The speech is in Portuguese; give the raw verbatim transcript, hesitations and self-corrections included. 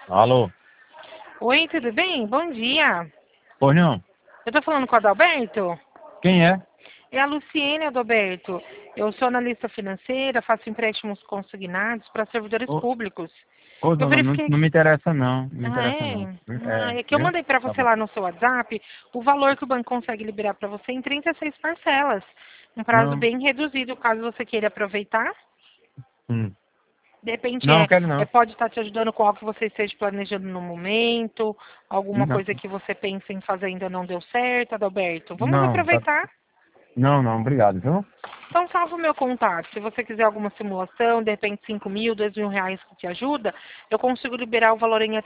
Alô? Oi, tudo bem? Bom dia. Pois não? Eu tô falando com o Adalberto? Quem é? É a Luciene, Adalberto. Eu sou analista financeira, faço empréstimos consignados para servidores Ô, públicos. ô Eu dona, não, verifiquei... não me interessa não. Não me Ah, interessa é? não. Ah, É, é que eu viu? mandei para Tá você bom. lá no seu WhatsApp o valor que o banco consegue liberar para você em trinta e seis parcelas. Um prazo Não. bem reduzido, caso você queira aproveitar. Hum. De repente, Não, é, quero é, não. pode estar te ajudando com algo que você esteja planejando no momento, alguma Não, coisa que você pensa em fazer e ainda não deu certo, Adalberto. Vamos não, tá... aproveitar. não, não, obrigado, viu? Então, salva o meu contato. Se você quiser alguma simulação, de repente cinco mil, dois mil reais que te ajuda, eu consigo liberar o valor em